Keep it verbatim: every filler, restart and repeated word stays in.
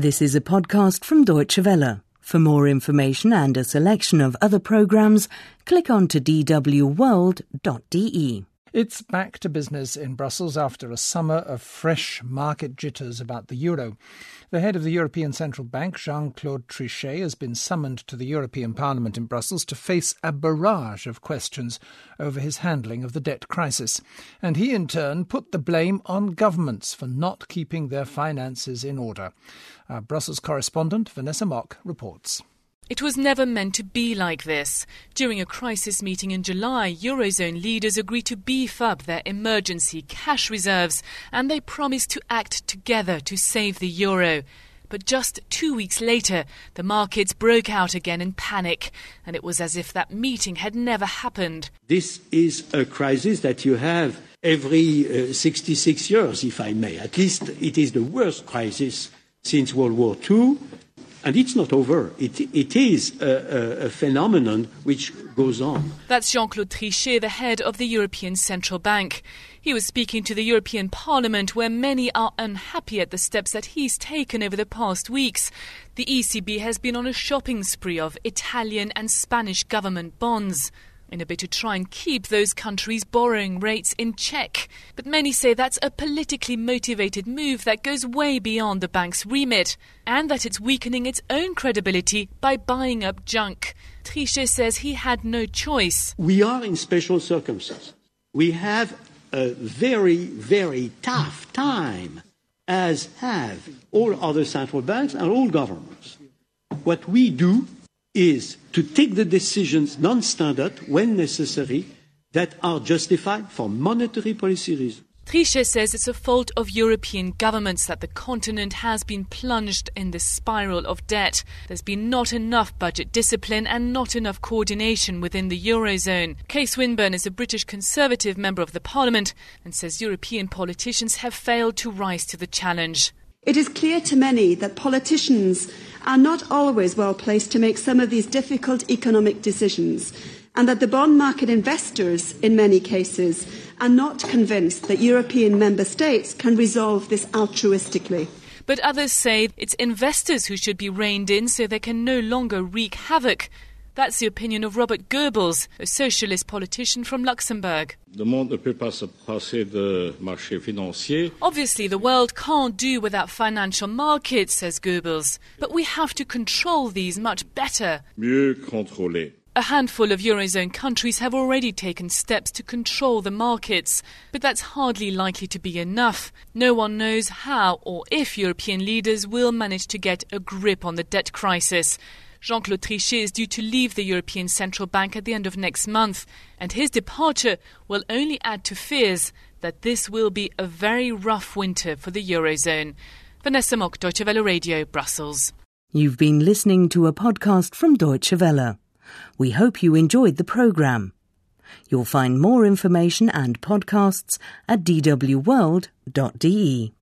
This is a podcast from Deutsche Welle. For more information and a selection of other programmes, click on to d w world dot d e. It's back to business in Brussels after a summer of fresh market jitters about the euro. The head of the European Central Bank, Jean-Claude Trichet, has been summoned to the European Parliament in Brussels to face a barrage of questions over his handling of the debt crisis. And he, in turn, put the blame on governments for not keeping their finances in order. Our Brussels correspondent, Vanessa Mock, reports. It was never meant to be like this. During a crisis meeting in July, Eurozone leaders agreed to beef up their emergency cash reserves, and they promised to act together to save the euro. But just two weeks later, the markets broke out again in panic, and it was as if that meeting had never happened. This is a crisis that you have every uh, sixty-six years, if I may. At least it is the worst crisis since World War Two. And it's not over. It, it is a, a, a phenomenon which goes on. That's Jean-Claude Trichet, the head of the European Central Bank. He was speaking to the European Parliament, where many are unhappy at the steps that he's taken over the past weeks. The E C B has been on a shopping spree of Italian and Spanish government bonds, in a bid to try and keep those countries' borrowing rates in check. But many say that's a politically motivated move that goes way beyond the bank's remit, and that it's weakening its own credibility by buying up junk. Trichet says he had no choice. We are in special circumstances. We have a very, very tough time, as have all other central banks and all governments. What we do is to take the decisions non-standard when necessary that are justified for monetary policy reasons. Trichet says it's a fault of European governments that the continent has been plunged in this spiral of debt. There's been not enough budget discipline and not enough coordination within the Eurozone. Kay Swinburne is a British Conservative member of the Parliament and says European politicians have failed to rise to the challenge. It is clear to many that politicians are not always well placed to make some of these difficult economic decisions, and that the bond market investors, in many cases, are not convinced that European member states can resolve this altruistically. But others say it's investors who should be reined in so they can no longer wreak havoc. That's the opinion of Robert Goebbels, a socialist politician from Luxembourg. Obviously, the world can't do without financial markets, says Goebbels. But we have to control these much better. A handful of Eurozone countries have already taken steps to control the markets, but that's hardly likely to be enough. No one knows how or if European leaders will manage to get a grip on the debt crisis. Jean-Claude Trichet is due to leave the European Central Bank at the end of next month, and his departure will only add to fears that this will be a very rough winter for the Eurozone. Vanessa Mock, Deutsche Welle Radio, Brussels. You've been listening to a podcast from Deutsche Welle. We hope you enjoyed the programme. You'll find more information and podcasts at d w world dot d e.